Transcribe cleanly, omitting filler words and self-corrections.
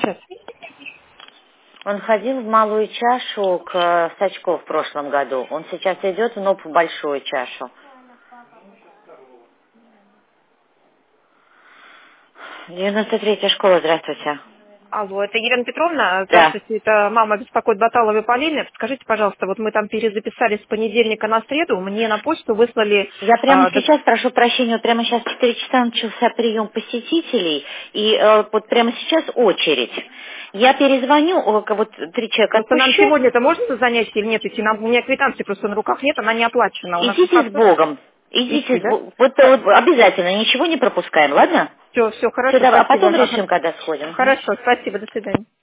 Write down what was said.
сейчас. Он ходил в малую чашу к Сачко в прошлом году. Он сейчас идет в НОП в большую чашу. 93-я школа, здравствуйте. Алло, это Елена Петровна. Да. Здравствуйте, это мама беспокоит Баталовой Полины. Скажите, пожалуйста, вот мы там перезаписали с понедельника на среду, мне на почту выслали... Я прямо сейчас, прошу прощения, вот прямо сейчас в 4 часа начался прием посетителей, и вот прямо сейчас очередь. Я перезвоню, вот 3 человека Просто нам отпущу. сегодня это может занятие или нет идти? У меня квитанции просто на руках нет, она не оплачена. У нас Идите с Богом. идти, Идите с да? Богом. Вот обязательно, ничего не пропускаем, ладно? Все, Все, хорошо, а спасибо. потом Ага. решим, когда сходим. Хорошо, спасибо, до свидания.